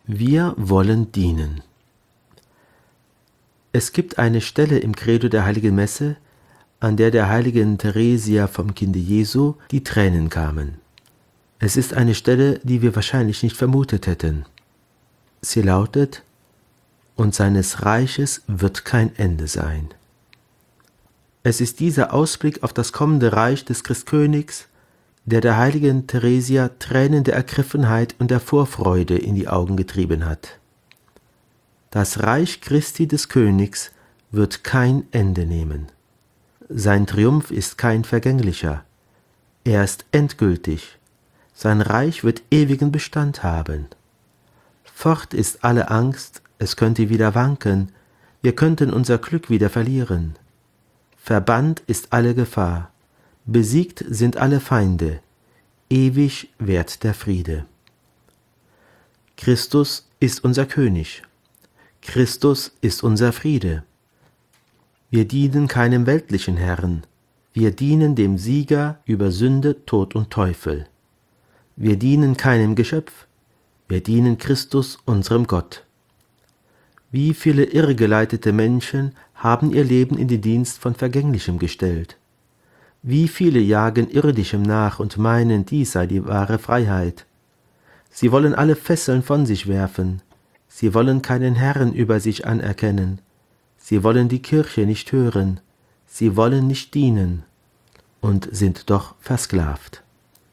Wir wollen dienen. Es gibt eine Stelle im Credo der Heiligen Messe, an der heiligen Theresia vom Kinde Jesu die Tränen kamen. Es ist eine Stelle, die wir wahrscheinlich nicht vermutet hätten. Sie lautet: Und seines Reiches wird kein Ende sein. Es ist dieser Ausblick auf das kommende Reich des Christkönigs, der heiligen Theresia Tränen der Ergriffenheit und der Vorfreude in die Augen getrieben hat. Das Reich Christi des Königs wird kein Ende nehmen. Sein Triumph ist kein vergänglicher. Er ist endgültig. Sein Reich wird ewigen Bestand haben. Fort ist alle Angst, es könnte wieder wanken, wir könnten unser Glück wieder verlieren. Verbannt ist alle Gefahr, besiegt sind alle Feinde, ewig währt der Friede. Christus ist unser König. Christus ist unser Friede. Wir dienen keinem weltlichen Herrn, wir dienen dem Sieger über Sünde, Tod und Teufel. Wir dienen keinem Geschöpf, wir dienen Christus, unserem Gott. Wie viele irrgeleitete Menschen haben ihr Leben in den Dienst von Vergänglichem gestellt? Wie viele jagen Irdischem nach und meinen, dies sei die wahre Freiheit? Sie wollen alle Fesseln von sich werfen. Sie wollen keinen Herrn über sich anerkennen. Sie wollen die Kirche nicht hören. Sie wollen nicht dienen und sind doch versklavt.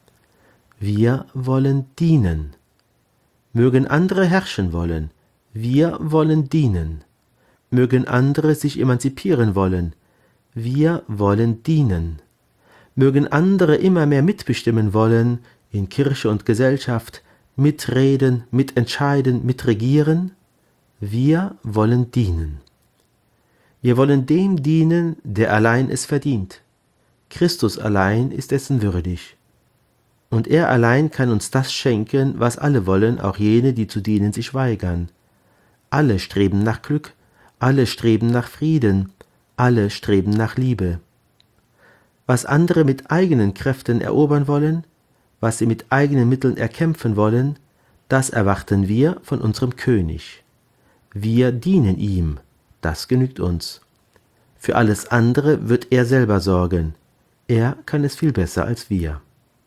Wir wollen dienen. Mögen andere herrschen wollen, wir wollen dienen. Mögen andere sich emanzipieren wollen, wir wollen dienen. Mögen andere immer mehr mitbestimmen wollen, in Kirche und Gesellschaft, mitreden, mitentscheiden, mitregieren, wir wollen dienen. Wir wollen dem dienen, der allein es verdient. Christus allein ist dessen würdig. Und er allein kann uns das schenken, was alle wollen, auch jene, die zu dienen sich weigern. Alle streben nach Glück, alle streben nach Frieden, alle streben nach Liebe. Was andere mit eigenen Kräften erobern wollen, was sie mit eigenen Mitteln erkämpfen wollen, das erwarten wir von unserem König. Wir dienen ihm, das genügt uns. Für alles andere wird er selber sorgen. Er kann es viel besser als wir.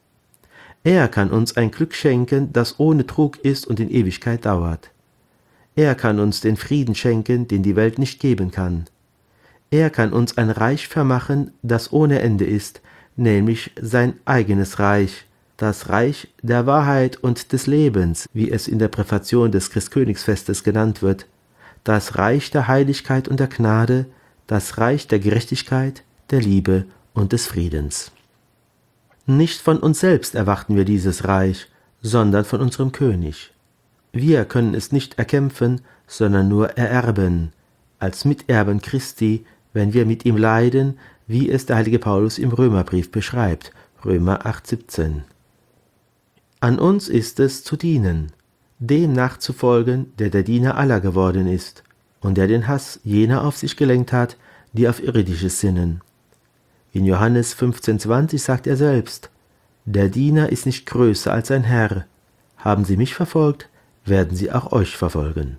Er kann uns ein Glück schenken, das ohne Trug ist und in Ewigkeit dauert. Er kann uns den Frieden schenken, den die Welt nicht geben kann. Er kann uns ein Reich vermachen, das ohne Ende ist, nämlich sein eigenes Reich, das Reich der Wahrheit und des Lebens, wie es in der Präfation des Christkönigsfestes genannt wird, das Reich der Heiligkeit und der Gnade, das Reich der Gerechtigkeit, der Liebe und des Friedens. Nicht von uns selbst erwarten wir dieses Reich, sondern von unserem König. Wir können es nicht erkämpfen, sondern nur ererben, als Miterben Christi, wenn wir mit ihm leiden, wie es der heilige Paulus im Römerbrief beschreibt, Römer 8,17. An uns ist es zu dienen, dem nachzufolgen, der Diener aller geworden ist und der den Hass jener auf sich gelenkt hat, die auf Irdisches sinnen. In Johannes 15,20 sagt er selbst: Der Diener ist nicht größer als sein Herr. Haben sie mich verfolgt, werden sie auch euch verfolgen.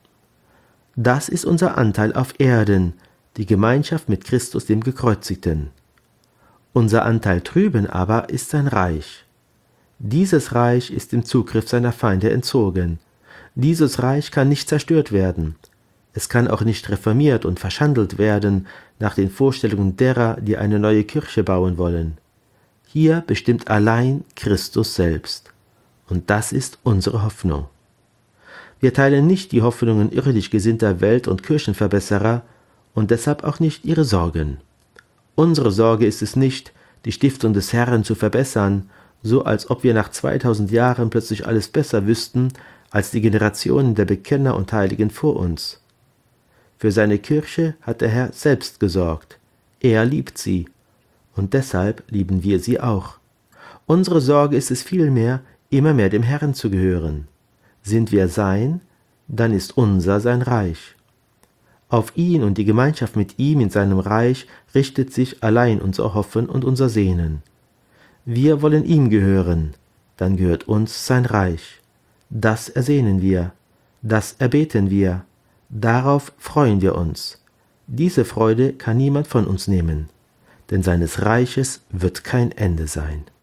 Das ist unser Anteil auf Erden, die Gemeinschaft mit Christus dem Gekreuzigten. Unser Anteil drüben aber ist sein Reich. Dieses Reich ist dem Zugriff seiner Feinde entzogen. Dieses Reich kann nicht zerstört werden. Es kann auch nicht reformiert und verschandelt werden nach den Vorstellungen derer, die eine neue Kirche bauen wollen. Hier bestimmt allein Christus selbst. Und das ist unsere Hoffnung. Wir teilen nicht die Hoffnungen irdisch gesinnter Welt- und Kirchenverbesserer und deshalb auch nicht ihre Sorgen. Unsere Sorge ist es nicht, die Stiftung des Herrn zu verbessern, so als ob wir nach 2000 Jahren plötzlich alles besser wüssten als die Generationen der Bekenner und Heiligen vor uns. Für seine Kirche hat der Herr selbst gesorgt. Er liebt sie. Und deshalb lieben wir sie auch. Unsere Sorge ist es vielmehr, immer mehr dem Herrn zu gehören. Sind wir sein, dann ist unser sein Reich. Auf ihn und die Gemeinschaft mit ihm in seinem Reich richtet sich allein unser Hoffen und unser Sehnen. Wir wollen ihm gehören, dann gehört uns sein Reich. Das ersehnen wir. Das erbeten wir, darauf freuen wir uns. Diese Freude kann niemand von uns nehmen, denn seines Reiches wird kein Ende sein.